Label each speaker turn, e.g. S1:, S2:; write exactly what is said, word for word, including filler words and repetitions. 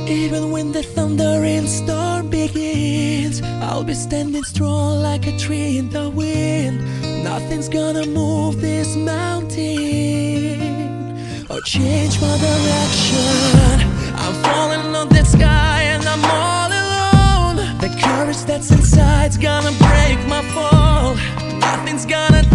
S1: Even when the thunder and storm begins, I'll be standing strong like a tree in the wind. Nothing's gonna move this mountain or change my direction. I'm falling on the sky and I'm all alone. The courage that's inside's gonna break my fall. Nothing's gonna